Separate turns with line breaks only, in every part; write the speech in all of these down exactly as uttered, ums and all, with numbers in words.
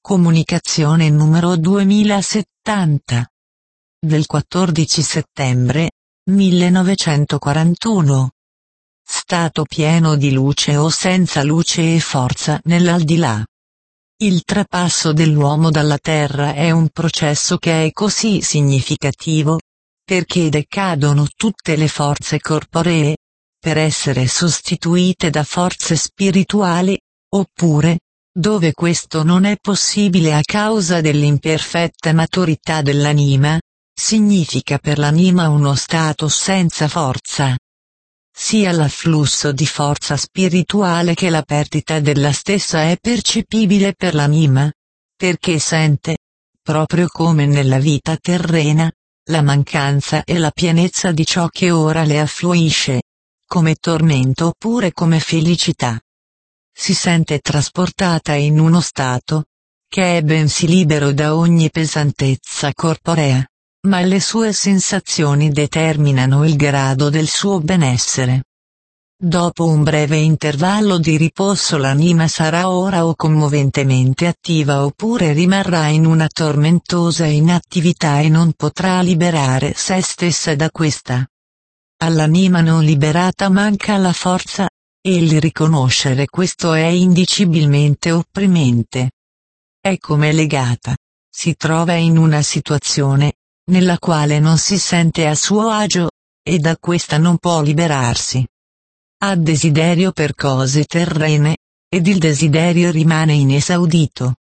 Comunicazione numero duemilasettanta. Del quattordici settembre millenovecentoquarantuno. Stato pieno di luce o senza luce e forza nell'aldilà. Il trapasso dell'uomo dalla Terra è un processo che è così significativo, perché decadono tutte le forze corporee, per essere sostituite da forze spirituali, oppure, dove questo non è possibile a causa dell'imperfetta maturità dell'anima, significa per l'anima uno stato senza forza. Sia l'afflusso di forza spirituale che la perdita della stessa è percepibile per l'anima, perché sente, proprio come nella vita terrena, la mancanza e la pienezza di ciò che ora le affluisce, come tormento oppure come felicità. Si sente trasportata in uno stato, che è bensì libero da ogni pesantezza corporea, ma le sue sensazioni determinano il grado del suo benessere. Dopo un breve intervallo di riposo l'anima sarà ora o commoventemente attiva oppure rimarrà in una tormentosa inattività e non potrà liberare se stessa da questa. All'anima non liberata manca la forza, e il riconoscere questo è indicibilmente opprimente. È come legata. Si trova in una situazione, nella quale non si sente a suo agio, e da questa non può liberarsi. Ha desiderio per cose terrene, ed il desiderio rimane inesaudito.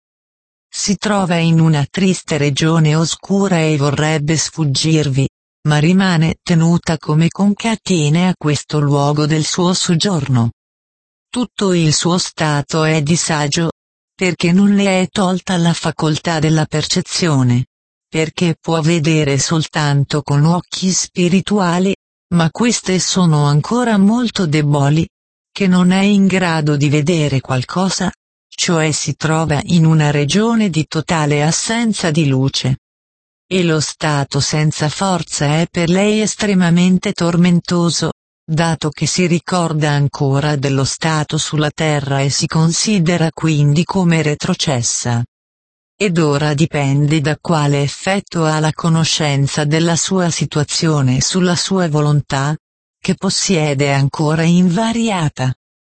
Si trova in una triste regione oscura e vorrebbe sfuggirvi, ma rimane tenuta come con catene a questo luogo del suo soggiorno. Tutto il suo stato è disagio, perché non le è tolta la facoltà della percezione, perché può vedere soltanto con occhi spirituali, ma queste sono ancora molto deboli, che non è in grado di vedere qualcosa, cioè si trova in una regione di totale assenza di luce. E lo stato senza forza è per lei estremamente tormentoso, dato che si ricorda ancora dello stato sulla terra e si considera quindi come retrocessa. Ed ora dipende da quale effetto ha la conoscenza della sua situazione sulla sua volontà, che possiede ancora invariata.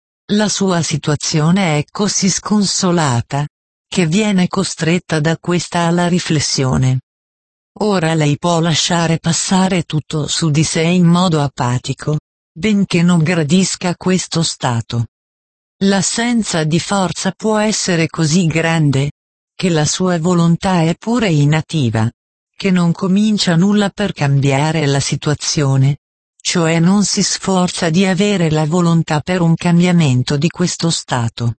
La sua situazione è così sconsolata, che viene costretta da questa alla riflessione. Ora lei può lasciare passare tutto su di sé in modo apatico, benché non gradisca questo stato. L'assenza di forza può essere così grande, che la sua volontà è pure inattiva, che non comincia nulla per cambiare la situazione, cioè non si sforza di avere la volontà per un cambiamento di questo stato.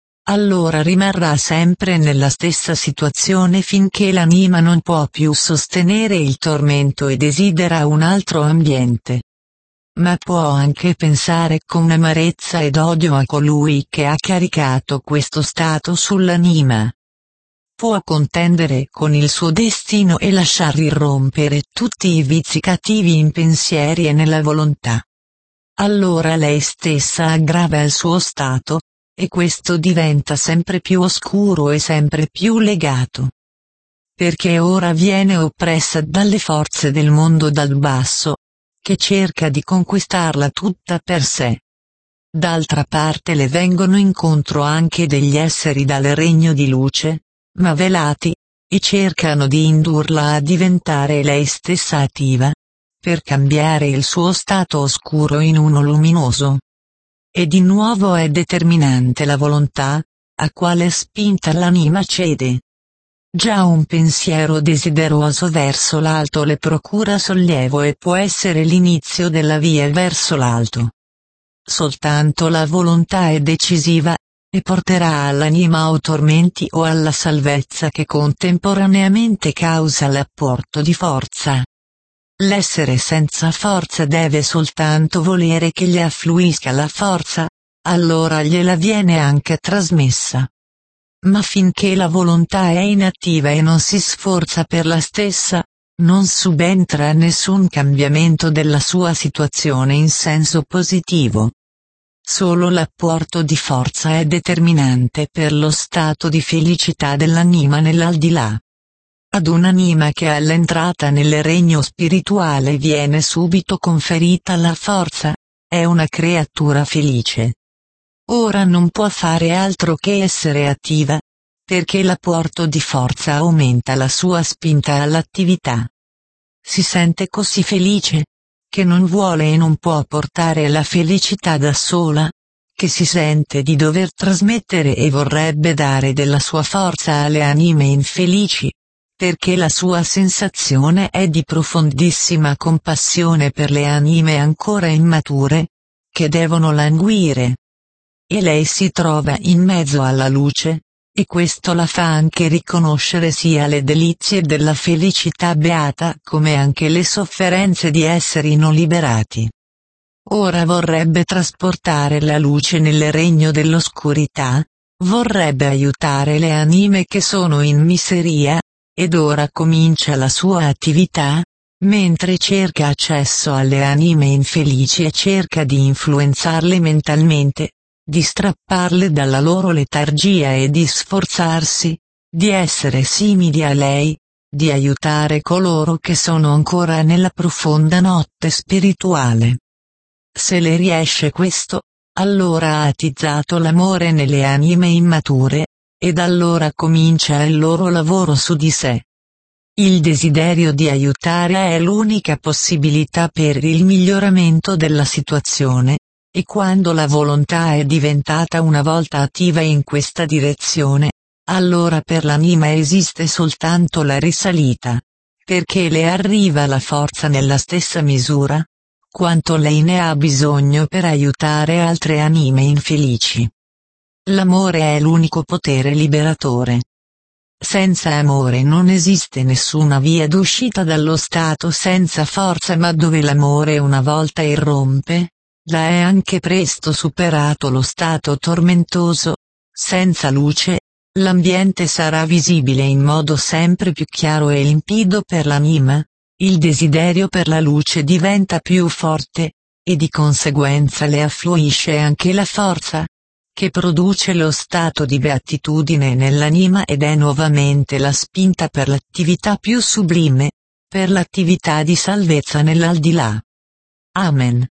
Allora rimarrà sempre nella stessa situazione finché l'anima non può più sostenere il tormento e desidera un altro ambiente. Ma può anche pensare con amarezza ed odio a colui che ha caricato questo stato sull'anima. Può contendere con il suo destino e lasciar irrompere tutti i vizi cattivi in pensieri e nella volontà. Allora lei stessa aggrava il suo stato, e questo diventa sempre più oscuro e sempre più legato. Perché ora viene oppressa dalle forze del mondo dal basso, che cerca di conquistarla tutta per sé. D'altra parte le vengono incontro anche degli esseri dal regno di luce, ma velati, e cercano di indurla a diventare lei stessa attiva, per cambiare il suo stato oscuro in uno luminoso. E di nuovo è determinante la volontà, a quale spinta l'anima cede. Già un pensiero desideroso verso l'alto le procura sollievo e può essere l'inizio della via verso l'alto. Soltanto la volontà è decisiva, e porterà all'anima o tormenti o alla salvezza che contemporaneamente causa l'apporto di forza. L'essere senza forza deve soltanto volere che gli affluisca la forza, allora gliela viene anche trasmessa. Ma finché la volontà è inattiva e non si sforza per la stessa, non subentra nessun cambiamento della sua situazione in senso positivo. Solo l'apporto di forza è determinante per lo stato di felicità dell'anima nell'aldilà. Ad un'anima che all'entrata nel regno spirituale viene subito conferita la forza, è una creatura felice. Ora non può fare altro che essere attiva, perché l'apporto di forza aumenta la sua spinta all'attività. Si sente così felice, che non vuole e non può portare la felicità da sola, che si sente di dover trasmettere e vorrebbe dare della sua forza alle anime infelici, perché la sua sensazione è di profondissima compassione per le anime ancora immature, che devono languire. E lei si trova in mezzo alla luce, e questo la fa anche riconoscere sia le delizie della felicità beata come anche le sofferenze di esseri non liberati. Ora vorrebbe trasportare la luce nel regno dell'oscurità, vorrebbe aiutare le anime che sono in miseria, ed ora comincia la sua attività, mentre cerca accesso alle anime infelici e cerca di influenzarle mentalmente, di strapparle dalla loro letargia e di sforzarsi, di essere simili a lei, di aiutare coloro che sono ancora nella profonda notte spirituale. Se le riesce questo, allora ha attizzato l'amore nelle anime immature, ed allora comincia il loro lavoro su di sé. Il desiderio di aiutare è l'unica possibilità per il miglioramento della situazione, e quando la volontà è diventata una volta attiva in questa direzione, allora per l'anima esiste soltanto la risalita, perché le arriva la forza nella stessa misura, quanto lei ne ha bisogno per aiutare altre anime infelici. L'amore è l'unico potere liberatore. Senza amore non esiste nessuna via d'uscita dallo stato senza forza, ma dove l'amore una volta irrompe, là è anche presto superato lo stato tormentoso. Senza luce, l'ambiente sarà visibile in modo sempre più chiaro e limpido per l'anima, il desiderio per la luce diventa più forte, e di conseguenza le affluisce anche la forza, che produce lo stato di beatitudine nell'anima ed è nuovamente la spinta per l'attività più sublime, per l'attività di salvezza nell'aldilà. Amen.